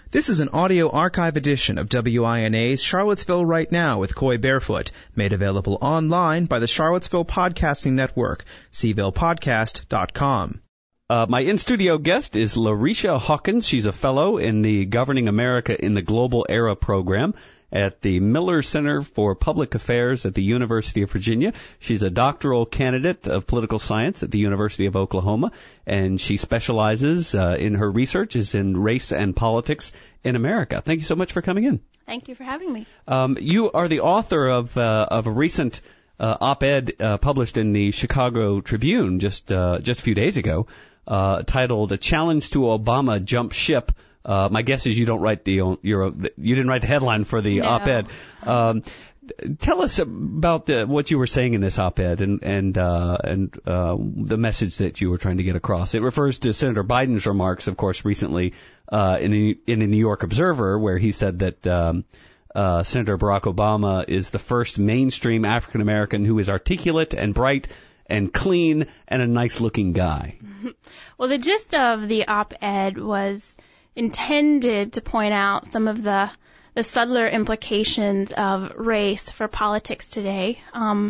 This is an audio archive edition of WINA's Charlottesville Right Now with Coy Barefoot, made available online by the Charlottesville Podcasting Network, cvillePodcast.com. My in-studio guest is Larisha Hawkins. She's a fellow in the Governing America in the Global Era program at the Miller Center for Public Affairs at the University of Virginia. She's a doctoral candidate of political science at the University of Oklahoma, and she specializes in her research is in race and politics in America. Thank you so much for coming in. Thank you for having me. You are the author of a recent op-ed published in the Chicago Tribune just a few days ago, titled "A Challenge to Obama Jump Ship." My guess is you don't write you didn't write the headline for the op-ed. Tell us about what you were saying in this op-ed and the message that you were trying to get across. It refers to Senator Biden's remarks, of course, recently in the New York Observer, where he said that Senator Barack Obama is the first mainstream African American who is articulate and bright and clean and a nice-looking guy. Well, the gist of the op-ed was intended to point out some of the subtler implications of race for politics today.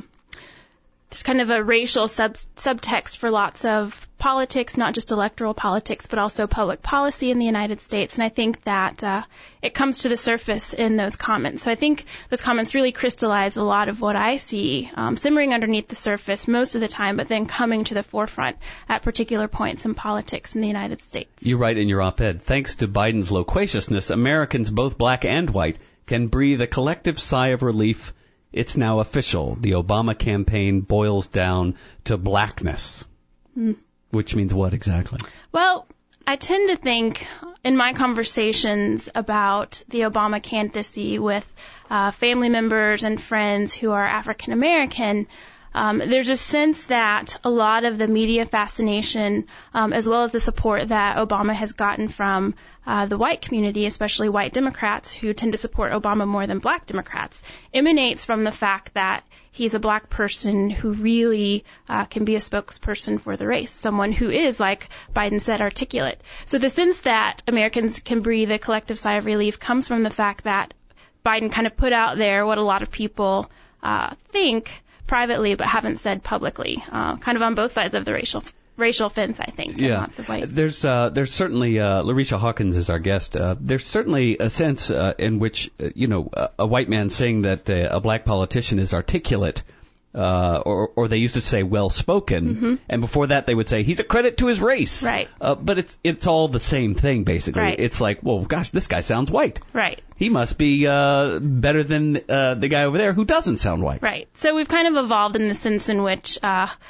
There's kind of a racial subtext for lots of politics, not just electoral politics, but also public policy in the United States. And I think that it comes to the surface in those comments. So I think those comments really crystallize a lot of what I see simmering underneath the surface most of the time, but then coming to the forefront at particular points in politics in the United States. You write in your op-ed, thanks to Biden's loquaciousness, Americans, both black and white, can breathe a collective sigh of relief. It's now official. The Obama campaign boils down to blackness. Which means what exactly? Well, I tend to think in my conversations about the Obama candidacy with family members and friends who are African American, there's a sense that a lot of the media fascination, as well as the support that Obama has gotten from the white community, especially white Democrats who tend to support Obama more than black Democrats, emanates from the fact that he's a black person who really can be a spokesperson for the race, someone who is, like Biden said, articulate. So the sense that Americans can breathe a collective sigh of relief comes from the fact that Biden kind of put out there what a lot of people think privately but haven't said publicly, kind of on both sides of the racial fence, I think, in lots of ways. There's certainly, Larisha Hawkins is our guest, there's certainly a sense in which, a white man saying that a black politician is articulate, or they used to say well-spoken, and before that they would say he's a credit to his race. Right. But it's all the same thing, basically. Right. It's like, well, gosh, this guy sounds white. Right. He must be better than the guy over there who doesn't sound white. Right. So we've kind of evolved in the sense in which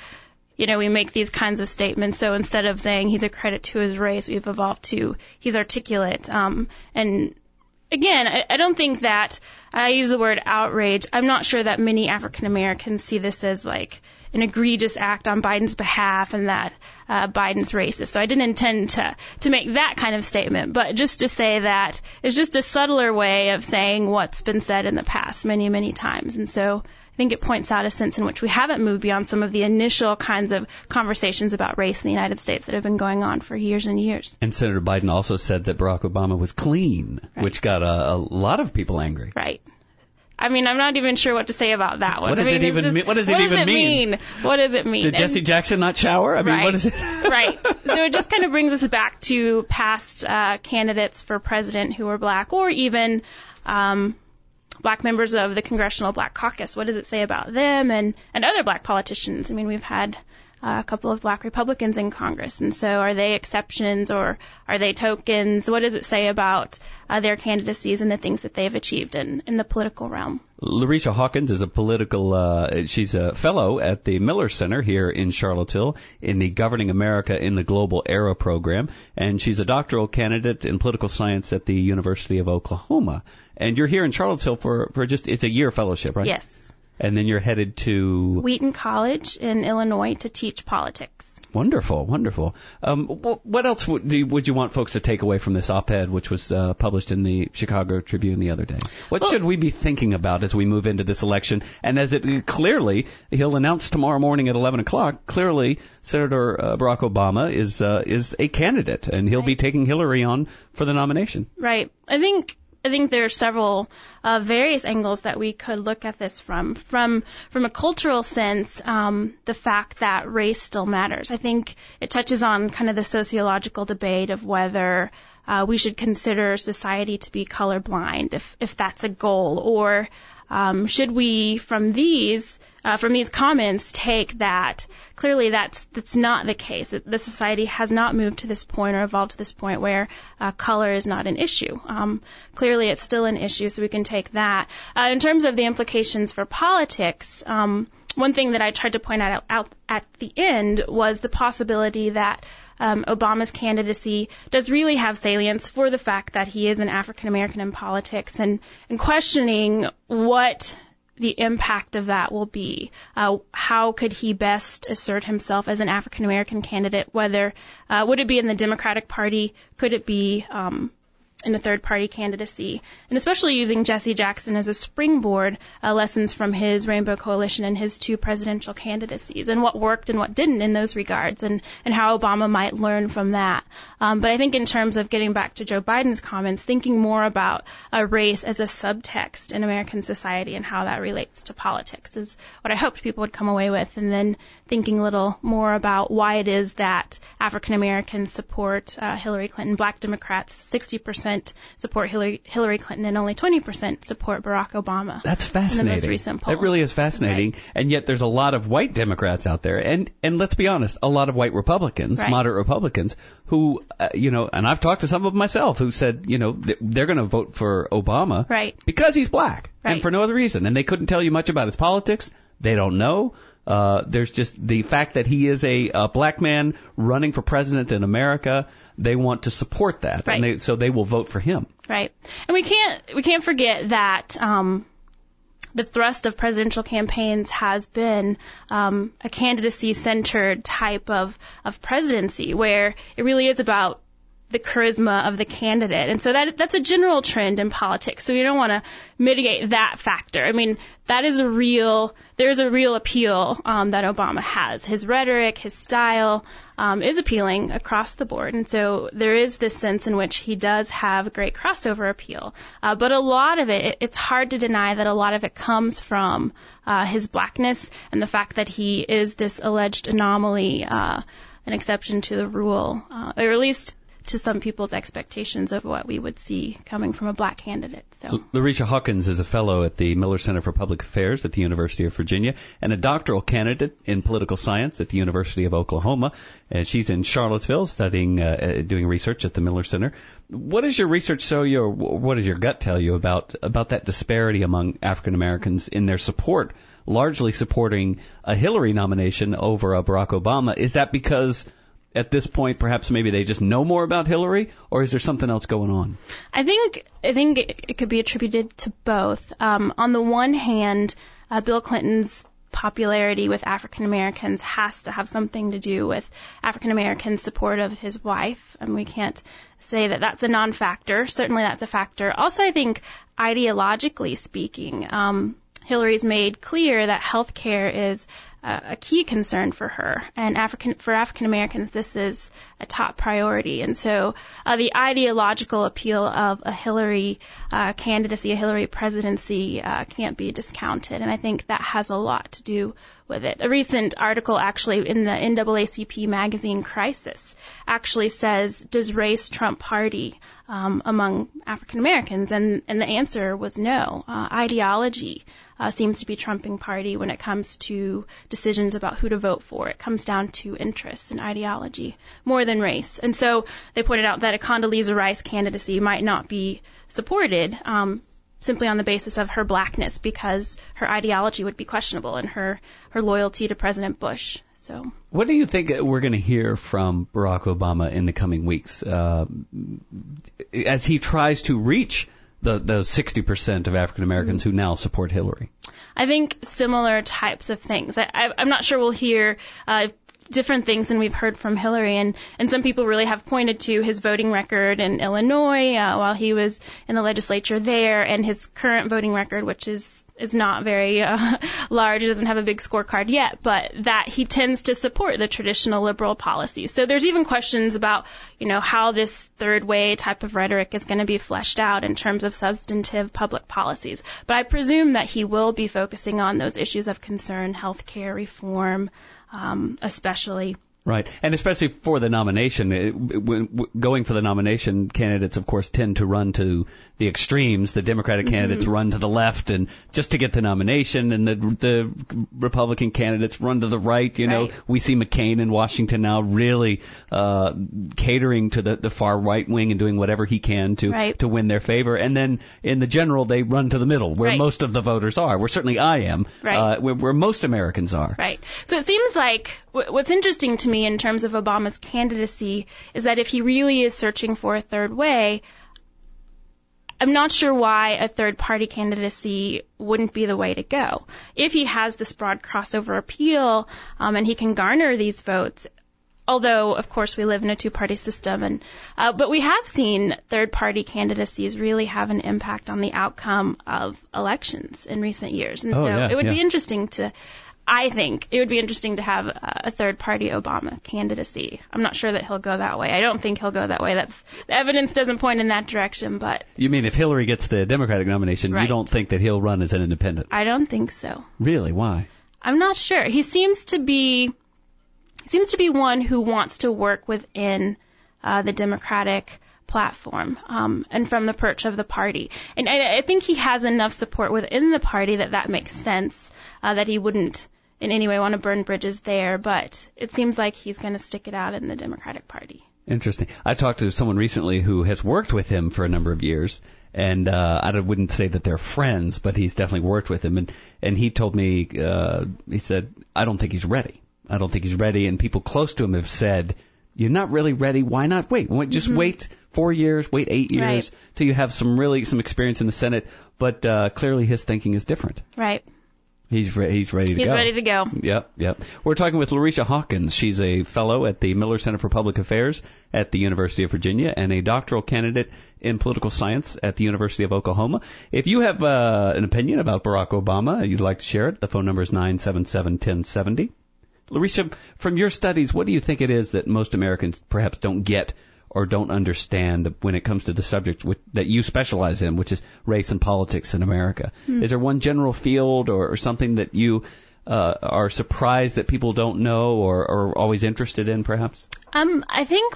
we make these kinds of statements. So instead of saying he's a credit to his race, we've evolved to he's articulate. And again, I don't think that I use the word outrage. I'm not sure that many African Americans see this as like an egregious act on Biden's behalf and that Biden's racist. So I didn't intend to make that kind of statement, but just to say that it's just a subtler way of saying what's been said in the past many, many times. And so I think it points out a sense in which we haven't moved beyond some of the initial kinds of conversations about race in the United States that have been going on for years and years. And Senator Biden also said that Barack Obama was clean, right, which got a lot of people angry. Right. I mean, I'm not even sure what to say about that one. What does it even mean? What does it mean? Did Jesse Jackson not shower? I mean, right, what is it? Right. So it just kind of brings us back to past candidates for president who were black, or even black members of the Congressional Black Caucus. What does it say about them and other black politicians? I mean, we've had a couple of black Republicans in Congress, and so are they exceptions or are they tokens? What does it say about their candidacies and the things that they've achieved in the political realm? Larisha Hawkins is she's a fellow at the Miller Center here in Charlottesville in the Governing America in the Global Era program, and she's a doctoral candidate in political science at the University of Oklahoma. And you're here in Charlottesville for just, it's a year fellowship, right? Yes. And then you're headed to Wheaton College in Illinois to teach politics. Wonderful, wonderful. What else would you want folks to take away from this op-ed, which was published in the Chicago Tribune the other day? What should we be thinking about as we move into this election? And as it clearly, he'll announce tomorrow morning at 11 o'clock, clearly Senator Barack Obama is a candidate, and he'll be taking Hillary on for the nomination. Right. I think there are several various angles that we could look at this from. From a cultural sense, the fact that race still matters. I think it touches on kind of the sociological debate of whether we should consider society to be colorblind, if that's a goal, or should we, from these comments, take that clearly that's not the case. The society has not moved to this point or evolved to this point where color is not an issue. Clearly, it's still an issue, so we can take that. In terms of the implications for politics, one thing that I tried to point out at the end was the possibility that Obama's candidacy does really have salience for the fact that he is an African American in politics, and questioning what the impact of that will be. How could he best assert himself as an African American candidate? Whether would it be in the Democratic Party? Could it be in a third-party candidacy? And especially using Jesse Jackson as a springboard, lessons from his Rainbow Coalition and his two presidential candidacies, and what worked and what didn't in those regards, and how Obama might learn from that. But I think in terms of getting back to Joe Biden's comments, thinking more about race as a subtext in American society and how that relates to politics is what I hoped people would come away with, and then thinking a little more about why it is that African Americans support Hillary Clinton. Black Democrats, 60% support Hillary Clinton, and only 20% support Barack Obama. That's fascinating. In the most recent poll. That really is fascinating. Right. And yet there's a lot of white Democrats out there, and let's be honest, a lot of white Republicans, right, moderate Republicans, who, and I've talked to some of them myself, who said, they're going to vote for Obama, right, because he's black, right, and for no other reason. And they couldn't tell you much about his politics. They don't know. There's just the fact that he is a black man running for president in America. They want to support that, right, and so they will vote for him. Right, and we can't forget that the thrust of presidential campaigns has been a candidacy-centered type of presidency, where it really is about the charisma of the candidate. And so that's a general trend in politics. So you don't want to mitigate that factor. I mean, there's a real appeal that Obama has. His rhetoric, his style is appealing across the board. And so there is this sense in which he does have a great crossover appeal. But a lot of it's hard to deny that a lot of it comes from his blackness and the fact that he is this alleged anomaly, an exception to the rule, or at least to some people's expectations of what we would see coming from a black candidate. So Larisha Hawkins is a fellow at the Miller Center for Public Affairs at the University of Virginia and a doctoral candidate in political science at the University of Oklahoma. And she's in Charlottesville studying, doing research at the Miller Center. What does your research show you, or what does your gut tell you about that disparity among African Americans in their support, largely supporting a Hillary nomination over a Barack Obama? Is that because at this point, perhaps maybe they just know more about Hillary, or is there something else going on? I think it could be attributed to both. On the one hand, Bill Clinton's popularity with African Americans has to have something to do with African Americans' support of his wife, and we can't say that that's a non-factor. Certainly that's a factor. Also, I think ideologically speaking, Hillary's made clear that health care is a key concern for her, and for African Americans, this is a top priority. And so the ideological appeal of a Hillary candidacy, a Hillary presidency, can't be discounted, and I think that has a lot to do with it. A recent article actually in the NAACP magazine Crisis actually says, does race trump party among African Americans? And the answer was no. Ideology seems to be trumping party when it comes to decisions about who to vote for. It comes down to interests and ideology more than race. And so they pointed out that a Condoleezza Rice candidacy might not be supported simply on the basis of her blackness, because her ideology would be questionable and her loyalty to President Bush. So, what do you think we're going to hear from Barack Obama in the coming weeks as he tries to reach those 60% of African Americans who now support Hillary? I think similar types of things. I'm not sure we'll hear different things than we've heard from Hillary, and some people really have pointed to his voting record in Illinois while he was in the legislature there, and his current voting record, which is not very large. It doesn't have a big scorecard yet, but that he tends to support the traditional liberal policies. So there's even questions about, how this third way type of rhetoric is going to be fleshed out in terms of substantive public policies. But I presume that he will be focusing on those issues of concern, healthcare reform, especially. Right, and especially for the nomination, going for the nomination, candidates, of course, tend to run to the extremes. The Democratic candidates run to the left and just to get the nomination, and the Republican candidates run to the right. Right. We see McCain in Washington now really catering to the far right wing and doing whatever he can to win their favor. And then in the general, they run to the middle, where most of the voters are. Where certainly I am, where most Americans are. Right. So it seems like what's interesting to me in terms of Obama's candidacy is that if he really is searching for a third way, I'm not sure why a third-party candidacy wouldn't be the way to go. If he has this broad crossover appeal and he can garner these votes, although, of course, we live in a two-party system, but we have seen third-party candidacies really have an impact on the outcome of elections in recent years. And it would be interesting I think it would be interesting to have a third-party Obama candidacy. I'm not sure that he'll go that way. I don't think he'll go that way. The evidence doesn't point in that direction, but... You mean if Hillary gets the Democratic nomination, you don't think that he'll run as an independent? I don't think so. Really? Why? I'm not sure. He seems to be one who wants to work within the Democratic platform and from the perch of the party. And I think he has enough support within the party that makes sense, that he wouldn't in any way want to burn bridges there, but it seems like he's going to stick it out in the Democratic Party. Interesting. I talked to someone recently who has worked with him for a number of years, and I wouldn't say that they're friends, but he's definitely worked with him, and he told me, he said, I don't think he's ready. I don't think he's ready, and people close to him have said, you're not really ready, why not wait? Just wait 4 years, wait 8 years, till you have some experience in the Senate, but clearly his thinking is different. Right. He's ready to go. He's ready to go. Yep. We're talking with Larisha Hawkins. She's a fellow at the Miller Center for Public Affairs at the University of Virginia and a doctoral candidate in political science at the University of Oklahoma. If you have an opinion about Barack Obama and you'd like to share it, the phone number is 977-1070. Larisha, from your studies, what do you think it is that most Americans perhaps don't get or don't understand when it comes to the subject that you specialize in, which is race and politics in America? Is there one general field or something that you are surprised that people don't know or are always interested in, perhaps? I think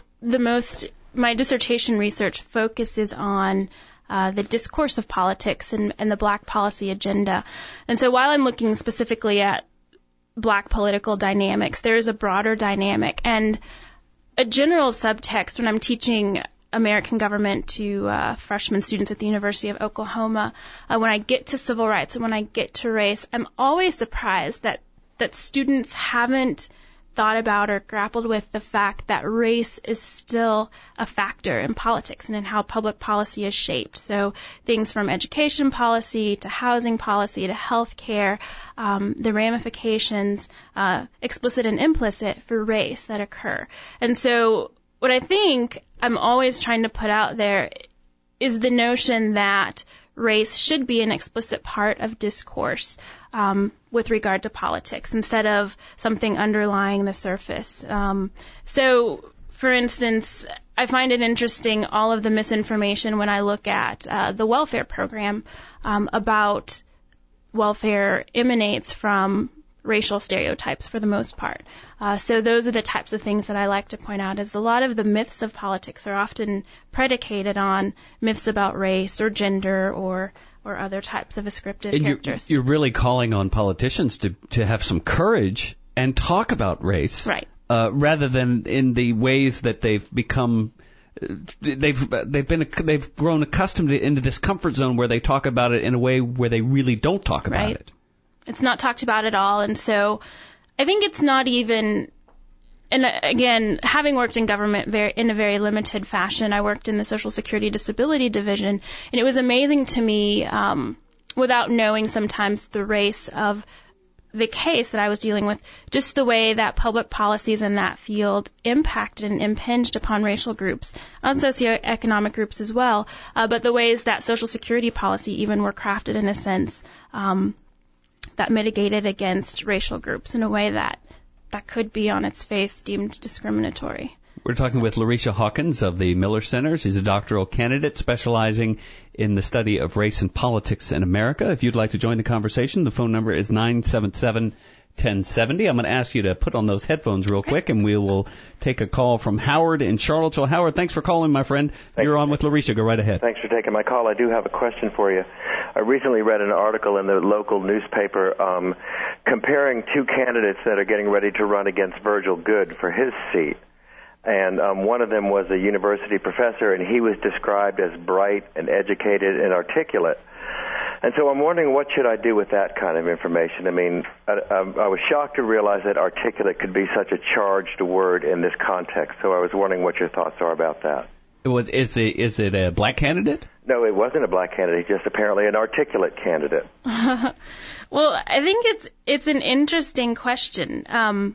my dissertation research focuses on the discourse of politics and the black policy agenda. And so while I'm looking specifically at black political dynamics, there is a broader dynamic. And a general subtext when I'm teaching American government to freshman students at the University of Oklahoma, when I get to civil rights and when I get to race, I'm always surprised that students haven't thought about or grappled with the fact that race is still a factor in politics and in how public policy is shaped. So things from education policy to housing policy to health care, the ramifications, explicit and implicit, for race that occur. And so what I think I'm always trying to put out there is the notion that race should be an explicit part of discourse with regard to politics instead of something underlying the surface. So, for instance, I find it interesting all of the misinformation when I look at the welfare program about welfare emanates from racial stereotypes for the most part. So those are the types of things that I like to point out, is a lot of the myths of politics are often predicated on myths about race or gender or other types of ascriptive characteristics. You're really calling on politicians to have some courage and talk about race, right? Rather than in the ways that they've become. They've grown accustomed into this comfort zone where they talk about it in a way where they really don't talk about it. It's not talked about at all, and so I think it's not even again, having worked in government in a very limited fashion, I worked in the Social Security Disability Division, and it was amazing to me, without knowing sometimes the race of the case that I was dealing with, just the way that public policies in that field impacted and impinged upon racial groups, on socioeconomic groups as well, but the ways that Social Security policy even were crafted in a sense that mitigated against racial groups in a way that could be on its face deemed discriminatory. We're talking with Larisha Hawkins of the Miller Center. She's a doctoral candidate specializing in the study of race and politics in America. If you'd like to join the conversation, the phone number is 977-1070. I'm going to ask you to put on those headphones real quick, and we will take a call from Howard in Charlottesville. Howard, thanks for calling, my friend. You're on with Larisha. Go right ahead. Thanks for taking my call. I do have a question for you. I recently read an article in the local newspaper comparing two candidates that are getting ready to run against Virgil Goode for his seat. And one of them was a university professor, and he was described as bright and educated and articulate. And so I'm wondering, what should I do with that kind of information? I mean, I was shocked to realize that articulate could be such a charged word in this context. So I was wondering what your thoughts are about that. Is it a black candidate? No, it wasn't a black candidate, just apparently an articulate candidate. Well, I think it's an interesting question.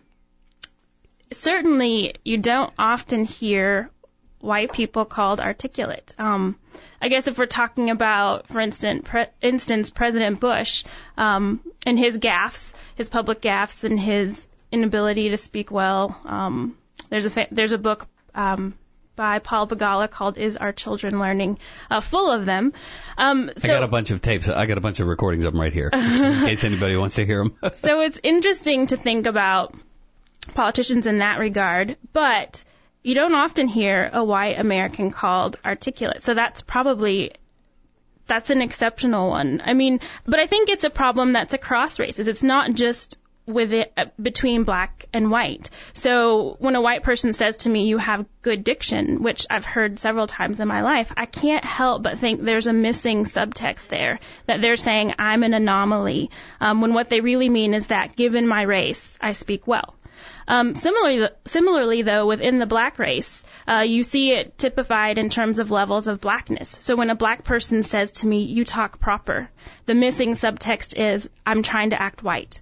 Certainly, you don't often hear white people called articulate. I guess if we're talking about, for instance, President Bush and his gaffes, his public gaffes, and his inability to speak well, there's a book by Paul Begala called "Is Our Children Learning?" Full of them. I got a bunch of tapes. I got a bunch of recordings of them right here, in case anybody wants to hear them. So it's interesting to think about politicians in that regard, but you don't often hear a white American called articulate. So that's an exceptional one. I mean, but I think it's a problem that's across races. It's not just between black and white. So when a white person says to me, "You have good diction," which I've heard several times in my life, I can't help but think there's a missing subtext there, that they're saying I'm an anomaly, when what they really mean is that given my race, I speak well. Similarly, though, within the black race, you see it typified in terms of levels of blackness. So when a black person says to me, "You talk proper," the missing subtext is I'm trying to act white,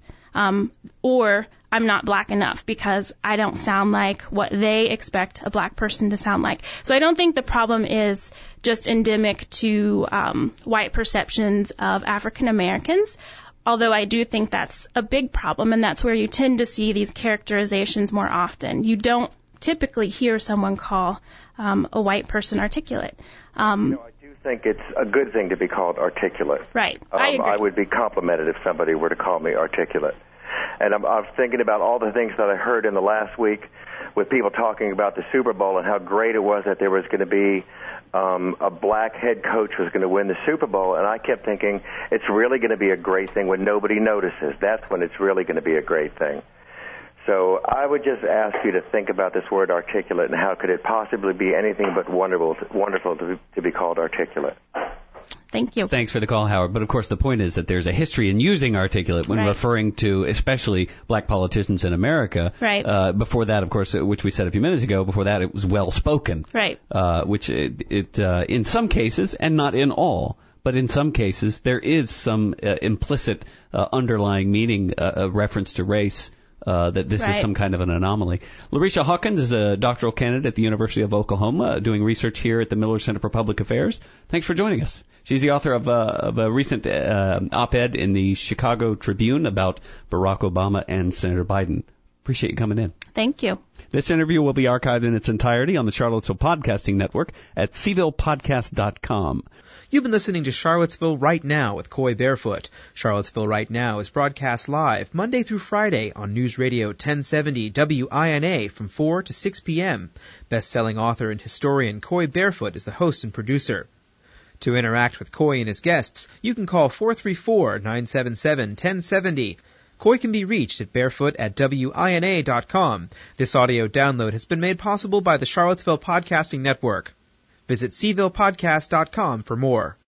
or I'm not black enough because I don't sound like what they expect a black person to sound like. So I don't think the problem is just endemic to white perceptions of African Americans, although I do think that's a big problem, and that's where you tend to see these characterizations more often. You don't typically hear someone call a white person articulate. I do think it's a good thing to be called articulate. Right. I agree. I would be complimented if somebody were to call me articulate. And I'm thinking about all the things that I heard in the last week with people talking about the Super Bowl and how great it was that there was going to be a black head coach was going to win the Super Bowl, and I kept thinking it's really going to be a great thing when nobody notices. That's when it's really going to be a great thing. So I would just ask you to think about this word articulate and how could it possibly be anything but wonderful to be called articulate. Thank you. Thanks for the call, Howard. But, of course, the point is that there's a history in using articulate when referring to especially black politicians in America. Right. Before that, of course, which we said a few minutes ago, before that it was well-spoken. Right. Which in some cases, and not in all, but in some cases, there is some implicit underlying meaning, a reference to race. That this is some kind of an anomaly. Larisha Hawkins is a doctoral candidate at the University of Oklahoma doing research here at the Miller Center for Public Affairs. Thanks for joining us. She's the author of a recent op-ed in the Chicago Tribune about Barack Obama and Senator Biden. Appreciate you coming in. Thank you. This interview will be archived in its entirety on the Charlottesville Podcasting Network at cvillepodcast.com. You've been listening to Charlottesville Right Now with Coy Barefoot. Charlottesville Right Now is broadcast live Monday through Friday on News Radio 1070 WINA from 4 to 6 p.m. Best-selling author and historian Coy Barefoot is the host and producer. To interact with Coy and his guests, you can call 434-977-1070. Coy can be reached at barefoot@wina.com. This audio download has been made possible by the Charlottesville Podcasting Network. Visit cvillepodcast.com for more.